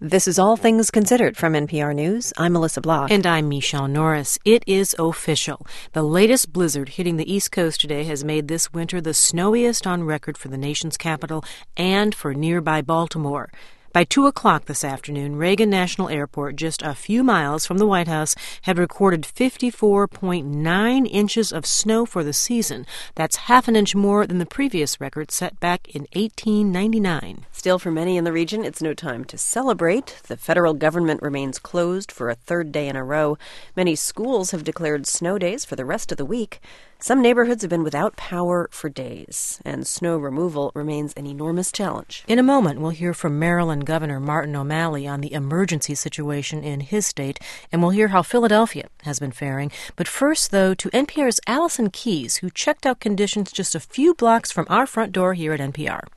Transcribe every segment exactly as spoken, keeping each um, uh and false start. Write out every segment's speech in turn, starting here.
This is All Things Considered from N P R News. I'm Melissa Block. And I'm Michelle Norris. It is official. The latest blizzard hitting the East Coast today has made this winter the snowiest on record for the nation's capital and for nearby Baltimore. By two o'clock this afternoon, Reagan National Airport, just a few miles from the White House, had recorded fifty-four point nine inches of snow for the season. That's half an inch more than the previous record set back in eighteen ninety-nine. Still, for many in the region, it's no time to celebrate. The federal government remains closed for a third day in a row. Many schools have declared snow days for the rest of the week. Some neighborhoods have been without power for days, and snow removal remains an enormous challenge. In a moment, we'll hear from Maryland Governor Martin O'Malley on the emergency situation in his state, and we'll hear how Philadelphia has been faring. But first, though, to N P R's Allison Keyes, who checked out conditions just a few blocks from our front door here at N P R.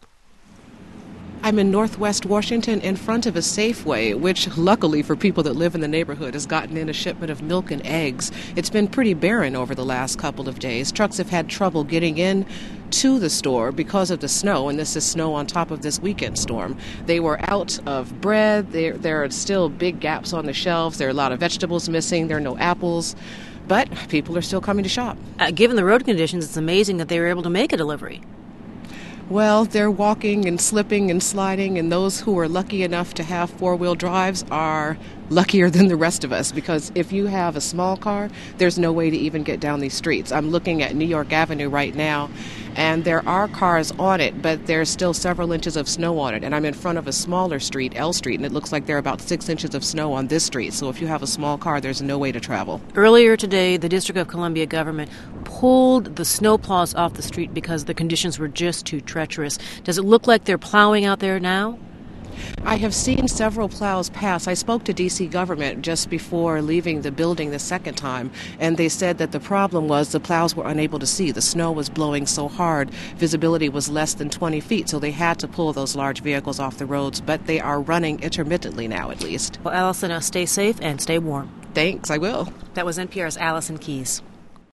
I'm in Northwest Washington in front of a Safeway, which luckily for people that live in the neighborhood has gotten in a shipment of milk and eggs. It's been pretty barren over the last couple of days. Trucks have had trouble getting in to the store because of the snow, and this is snow on top of this weekend storm. They were out of bread. There, there are still big gaps on the shelves. There are a lot of vegetables missing. There are no apples. But people are still coming to shop. Uh, given the road conditions, it's amazing that they were able to make a delivery. Well, they're walking and slipping and sliding, and those who are lucky enough to have four-wheel drives are luckier than the rest of us, because if you have a small car, there's no way to even get down these streets. I'm looking at New York Avenue right now, and there are cars on it, but there's still several inches of snow on it. And I'm in front of a smaller street, L Street, and it looks like there are about six inches of snow on this street. So if you have a small car, there's no way to travel. Earlier today, the District of Columbia government pulled the snowplows off the street because the conditions were just too treacherous. Does it look like they're plowing out there now? I have seen several plows pass. I spoke to D C government just before leaving the building the second time, and they said that the problem was the plows were unable to see. The snow was blowing so hard, visibility was less than twenty feet, so they had to pull those large vehicles off the roads, but they are running intermittently now, at least. Well, Allison, now stay safe and stay warm. Thanks, I will. That was N P R's Allison Keyes.